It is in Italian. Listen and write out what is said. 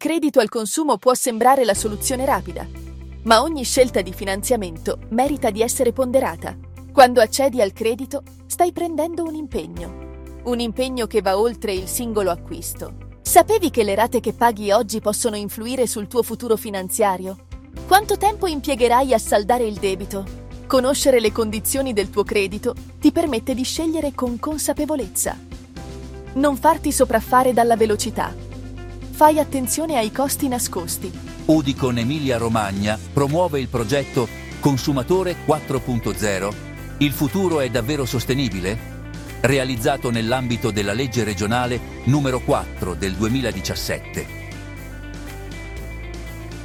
credito al consumo può sembrare la soluzione rapida, ma ogni scelta di finanziamento merita di essere ponderata. Quando accedi al credito, stai prendendo un impegno che va oltre il singolo acquisto. Sapevi che le rate che paghi oggi possono influire sul tuo futuro finanziario? Quanto tempo impiegherai a saldare il debito? Conoscere le condizioni del tuo credito ti permette di scegliere con consapevolezza. Non farti sopraffare dalla velocità. Fai attenzione ai costi nascosti. Udicon Emilia Romagna promuove il progetto Consumatore 4.0. Il futuro è davvero sostenibile? Realizzato nell'ambito della legge regionale numero 4 del 2017.